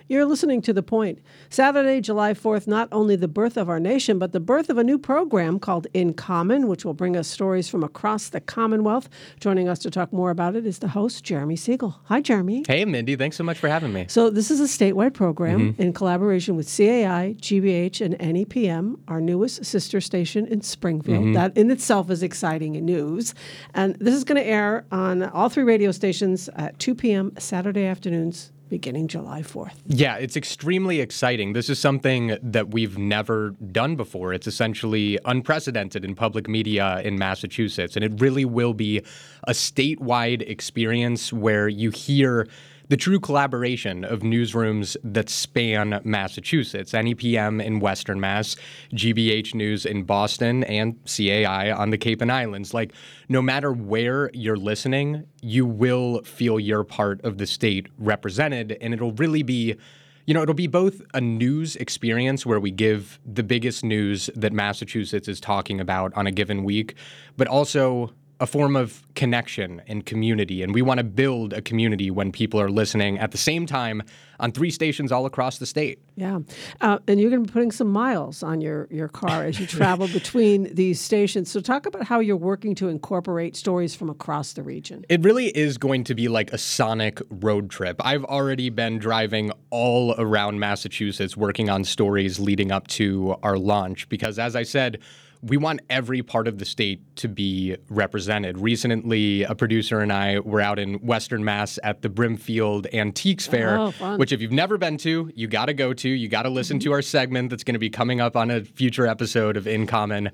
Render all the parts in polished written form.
You're listening to The Point. Saturday, July 4th, not only the birth of our nation, but the birth of a new program called In Common, which will bring us stories from across the Commonwealth. Joining us to talk more about it is the host, Jeremy Siegel. Hi, Jeremy. Hey, Mindy. Thanks so much for having me. So this is a statewide program in collaboration with CAI, GBH, and NEPM, our newest sister station in Springfield. That in itself is exciting news. And this is going to air on all three radio stations at 2 p.m. Saturday afternoons, beginning July 4th. Yeah, it's extremely exciting. This is something that we've never done before. It's essentially unprecedented in public media in Massachusetts, and it really will be a statewide experience where you hear the true collaboration of newsrooms that span Massachusetts, NEPM in Western Mass, GBH News in Boston, and CAI on the Cape and Islands. Like, no matter where you're listening, you will feel your part of the state represented, and it'll really be it'll be both a news experience where we give the biggest news that Massachusetts is talking about on a given week, but also a form of connection and community. And we want to build a community when people are listening at the same time on three stations all across the state. Yeah. And you're going to be putting some miles on your car as you travel between these stations. So talk about how you're working to incorporate stories from across the region. It really is going to be like a sonic road trip. I've already been driving all around Massachusetts working on stories leading up to our launch because, as I said, we want every part of the state to be represented. Recently, a producer and I were out in Western Mass at the Brimfield Antiques Fair, which if you've never been to, you got to go to. You got to listen to our segment that's going to be coming up on a future episode of In Common.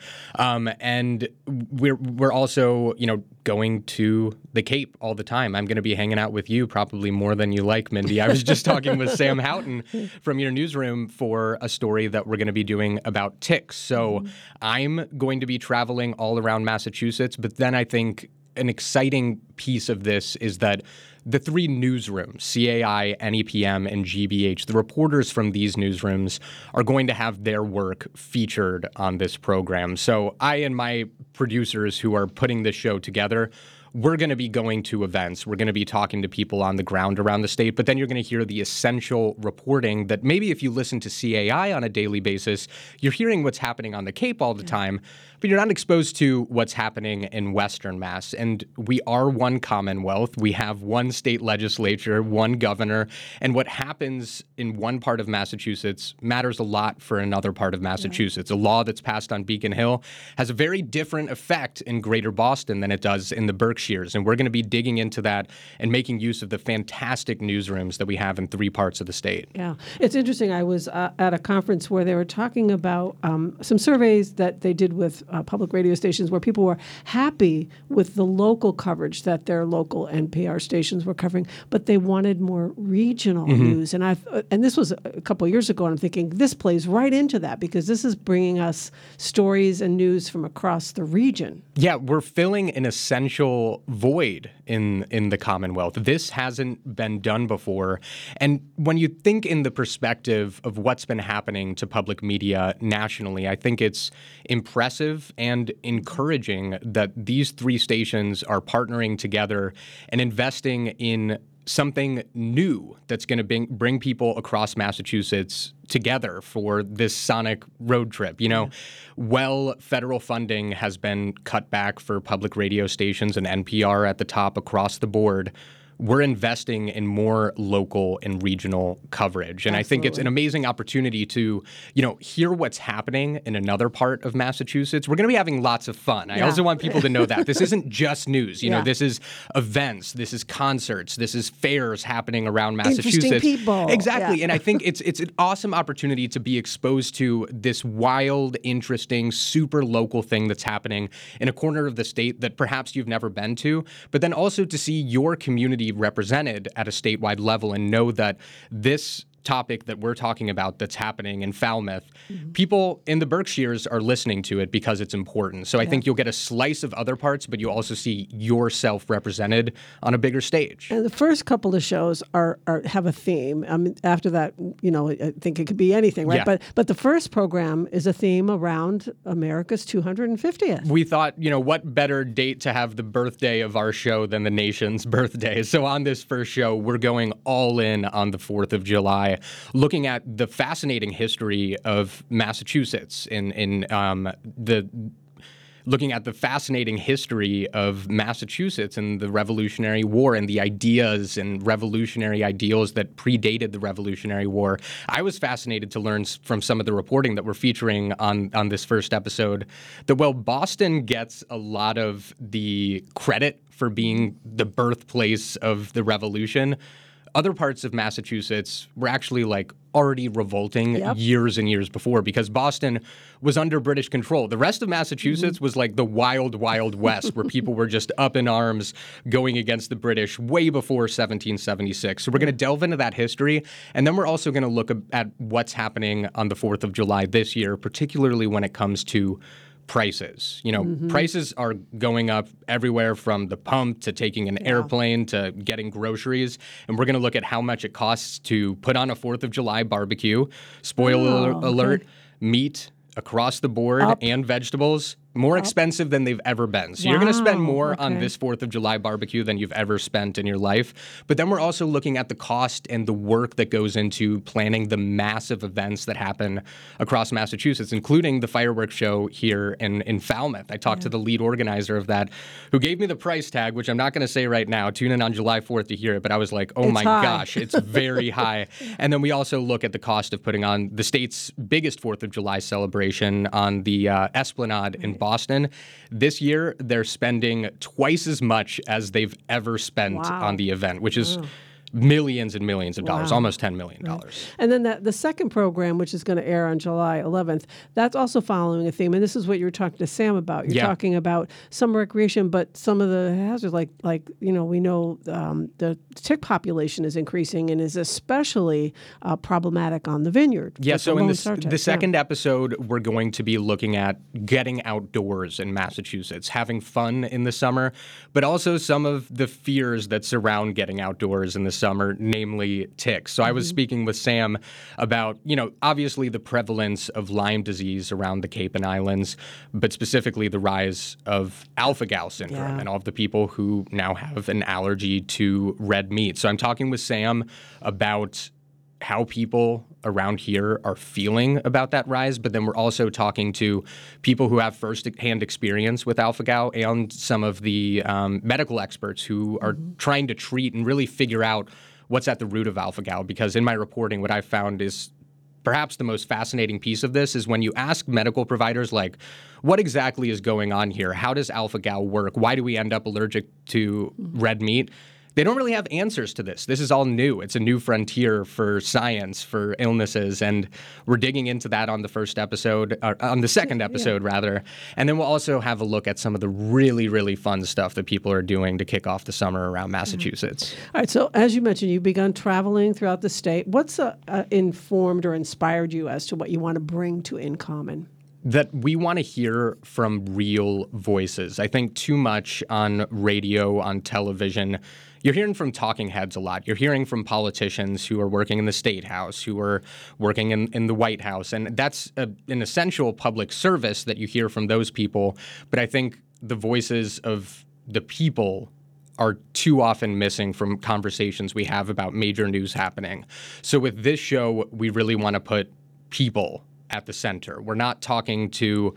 And we're also, going to the Cape all the time. I'm going to be hanging out with you probably more than you like, Mindy. I was just talking with Sam Houghton from your newsroom for a story that we're going to be doing about ticks. So I'm going to be traveling all around Massachusetts, but then I think an exciting piece of this is that the three newsrooms, CAI, NEPM, and GBH, the reporters from these newsrooms are going to have their work featured on this program. So I and my producers who are putting this show together, we're going to be going to events. We're going to be talking to people on the ground around the state, but then you're going to hear the essential reporting that maybe if you listen to CAI on a daily basis, you're hearing what's happening on the Cape all the time, but you're not exposed to what's happening in Western Mass. And we are one Commonwealth. We have one state legislature, one governor, and what happens in one part of Massachusetts matters a lot for another part of Massachusetts. A law that's passed on Beacon Hill has a very different effect in Greater Boston than it does in the Berkshires. And we're going to be digging into that and making use of the fantastic newsrooms that we have in three parts of the state. Yeah. It's interesting. I was at a conference where they were talking about some surveys that they did with public radio stations where people were happy with the local coverage that their local NPR stations were covering, but they wanted more regional news. And this was a couple of years ago, and I'm thinking this plays right into that because this is bringing us stories and news from across the region. Yeah, we're filling an essential void in the Commonwealth. This hasn't been done before. And when you think in the perspective of what's been happening to public media nationally, I think it's impressive and encouraging that these three stations are partnering together and investing in something new that's going to bring people across Massachusetts together for this sonic road trip. Federal funding has been cut back for public radio stations and NPR at the top across the board. We're investing in more local and regional coverage. And I think it's an amazing opportunity to, hear what's happening in another part of Massachusetts. We're going to be having lots of fun. I also want people to know that. This isn't just news. This is events. This is concerts. This is fairs happening around Massachusetts. Interesting people. Exactly. Yeah. And I think it's an awesome opportunity to be exposed to this wild, interesting, super local thing that's happening in a corner of the state that perhaps you've never been to, but then also to see your community represented at a statewide level and know that this topic that we're talking about that's happening in Falmouth, people in the Berkshires are listening to it because it's important. So I think you'll get a slice of other parts, but you also see yourself represented on a bigger stage. And the first couple of shows have a theme. I mean, after that, I think it could be anything, right? Yeah. But the first program is a theme around America's 250th. We thought, what better date to have the birthday of our show than the nation's birthday? So on this first show, we're going all in on the 4th of July. July, looking at the fascinating history of Massachusetts looking at the fascinating history of Massachusetts and the Revolutionary War and the ideas and revolutionary ideals that predated the Revolutionary War. I was fascinated to learn from some of the reporting that we're featuring on this first episode that while Boston gets a lot of the credit for being the birthplace of the Revolution, other parts of Massachusetts were actually already revolting years and years before, because Boston was under British control. The rest of Massachusetts was like the wild, wild west where people were just up in arms going against the British way before 1776. So we're going to delve into that history. And then we're also going to look at what's happening on the 4th of July this year, particularly when it comes to prices. Prices are going up everywhere from the pump to taking an airplane to getting groceries. And we're going to look at how much it costs to put on a 4th of July barbecue. Spoiler alert, meat across the board and vegetables more expensive than they've ever been. So you're going to spend more on this 4th of July barbecue than you've ever spent in your life. But then we're also looking at the cost and the work that goes into planning the massive events that happen across Massachusetts, including the fireworks show here in Falmouth. I talked to the lead organizer of that, who gave me the price tag, which I'm not going to say right now. Tune in on July 4th to hear it. But I was like, oh my gosh, it's very high. And then we also look at the cost of putting on the state's biggest 4th of July celebration on the Esplanade in Boston. This year, they're spending twice as much as they've ever spent on the event, which is millions and millions of dollars, almost $10 million. Right. And then the second program, which is going to air on July 11th, that's also following a theme. And this is what you were talking to Sam about. You're talking about some recreation, but some of the hazards, we know the tick population is increasing and is especially problematic on the vineyard. Yeah, so in the second episode, we're going to be looking at getting outdoors in Massachusetts, having fun in the summer, but also some of the fears that surround getting outdoors in the summer, namely ticks. So I was speaking with Sam about, obviously the prevalence of Lyme disease around the Cape and Islands, but specifically the rise of alpha-gal syndrome and all of the people who now have an allergy to red meat. So I'm talking with Sam about how people around here are feeling about that rise, but then we're also talking to people who have first-hand experience with alpha-gal and some of the medical experts who are trying to treat and really figure out what's at the root of alpha-gal. Because in my reporting, what I've found is perhaps the most fascinating piece of this is when you ask medical providers, what exactly is going on here? How does alpha-gal work? Why do we end up allergic to red meat? They don't really have answers to this. This is all new. It's a new frontier for science, for illnesses, and we're digging into that on the second episode, rather. And then we'll also have a look at some of the really, really fun stuff that people are doing to kick off the summer around Massachusetts. All right, so as you mentioned, you've begun traveling throughout the state. What's informed or inspired you as to what you want to bring to In Common? That we want to hear from real voices. I think too much on radio, on television, you're hearing from talking heads a lot. You're hearing from politicians who are working in the State House, who are working in the White House. And that's an essential public service that you hear from those people. But I think the voices of the people are too often missing from conversations we have about major news happening. So with this show, we really want to put people at the center. We're not talking to,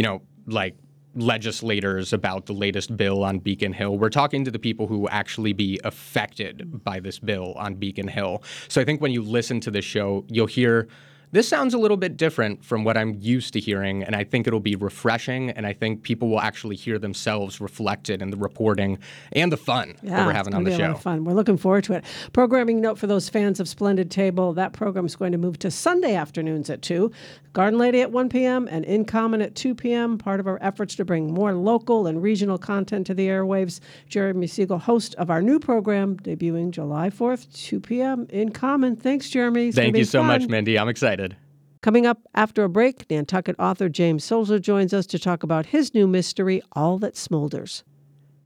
legislators about the latest bill on Beacon Hill. We're talking to the people who will actually be affected by this bill on Beacon Hill. So I think when you listen to this show, you'll hear this sounds a little bit different from what I'm used to hearing, and I think it'll be refreshing, and I think people will actually hear themselves reflected in the reporting and the fun that we're having on the show. A lot of fun. We're looking forward to it. Programming note for those fans of Splendid Table, that program is going to move to Sunday afternoons at 2, Garden Lady at 1 p.m., and In Common at 2 p.m., part of our efforts to bring more local and regional content to the airwaves. Jeremy Siegel, host of our new program, debuting July 4th, 2 p.m., In Common. Thanks, Jeremy. Thank you so much, Mindy. I'm excited. Coming up after a break, Nantucket author James Sulzer joins us to talk about his new mystery, All That Smolders.